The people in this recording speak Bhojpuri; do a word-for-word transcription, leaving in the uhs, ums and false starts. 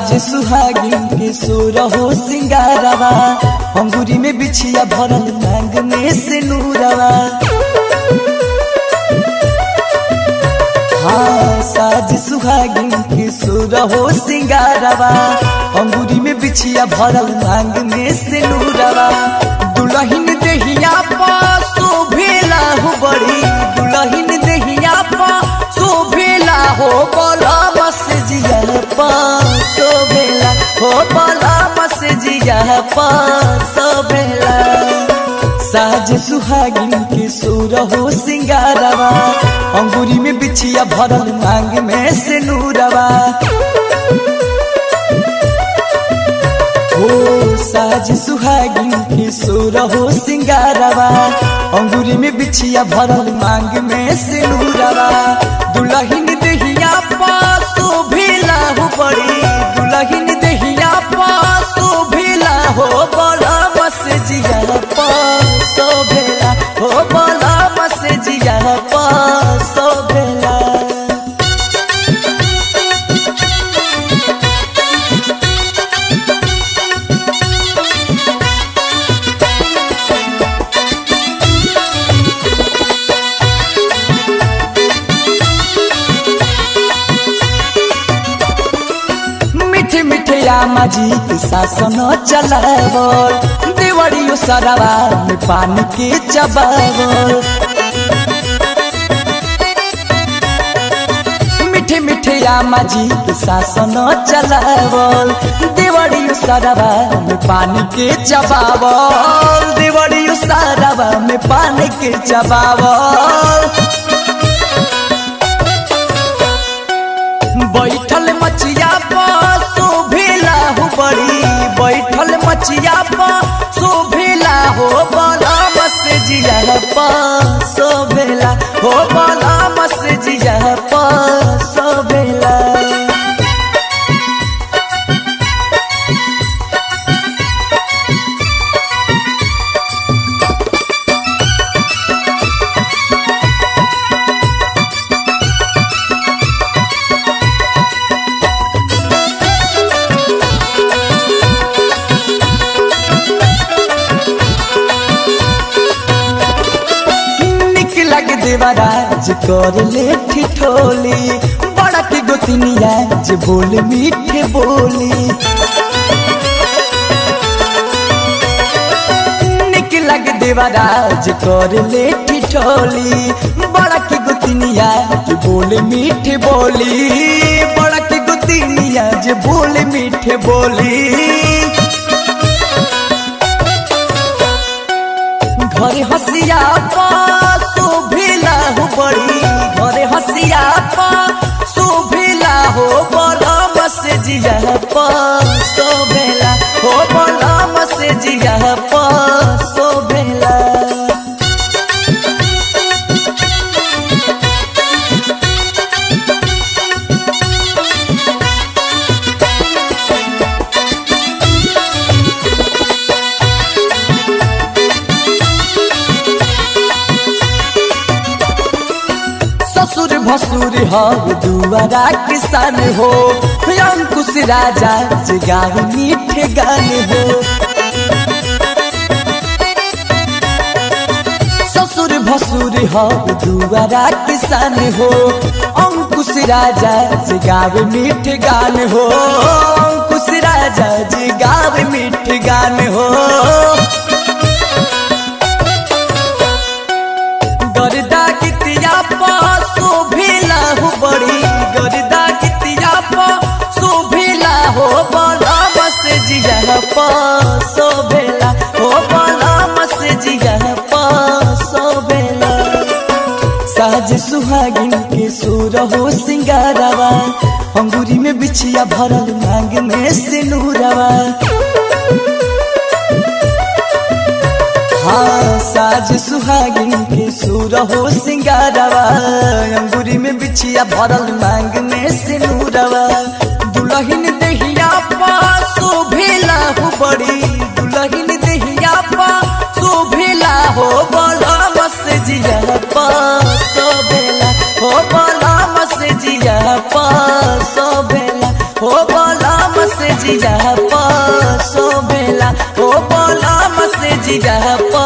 साज सुहागिन के सोर हो सिंगारवा अंगूरी में बिछिया भरल मांग में से नूरवा। हाँ साज सुहागिन के सोर हो सिंगारवा अंगूरी में बिछिया भरल मांग में से नूरवा। दुल्हन देहिया पा शोभेला हो बड़ी दुल्हन देहिया पा शोभेला हो बोला बस जिया पा शोभेला हो बोला बस जिया पा शोभेला। साज सुहागिन के सोर हो सिंगारवा अंगूरी में बिछिया भरल मांग में से नूरवा। हो साज सुहागिन के सोर हो सिंगारवा अंगूरी में बिछिया भरल मांग में से नूरवा। दुल्हन देहिया पा शोभेला हो बड़ी दुल्हन देहिया पा शोभेला हो बोला बस जिया पा शोभेला हो बोला बस जिया पा शोभेला। माझी के शासन चलावल देवरियो सरवा में पानी के चबावल। मीठे मीठे माझी के शासन चलावल देवरियो सरवा में पानी के चबावल देवरियो सरवा में पानी के चबावल। बैठल मचिया पा शोभेला हो बड़ी बैठल मचिया पा शोभेला हो बोला बस जिया पा शोभेला हो बोला बस जिया पा शोभेला। देवराज कर ले ठिठोली बड़ा की गोतिनिया जे बोल मीठे बोली। निक लग देवराज कर ले ठिठोली बड़ा की गोतिनिया जे बोल मीठे बोली बड़ा की गोतिनिया जे बोल मीठे बोली। घरे हसिया पा शोभेला हो बड़ी घरे हसिया पा शोभेला हो बोला बस जिया पा शोभेला हो बोला बस जिया पा शोभेला। भसुर हो दुआरा किसान हो अंकुश राजा जगाव मीठे गान हो। ससुर भसुर हो दुआरा किसान हो अंकुश राजा जगाव मीठे गान हो अंकुश राजा जगाव मीठे गान हो। गर्दा कितिया पा शोभेला हो बड़ी गर्दा कितिया पा शोभेला हो बोला बस जिया पा शोभेला हो बोला बस जिया पा शोभेला। साज सुहागिन के सोर हो सिंगारवा अंगूरी में बिछिया भरल मांग में से नूरवा। हाँ साज सुहागिन के सोर हो सिंगारवा अंगूरी में बिछिया भरल मांग में से नूरवा। दुल्हन देहिया पा शोभेला हो बड़ी दुल्हन देहिया पा शोभेला हो बोला बस जिया पा शोभेला हो बोला बस जिया पा शोभेला हो बोला बस जिया प सोभेला ओ बलम से जिया प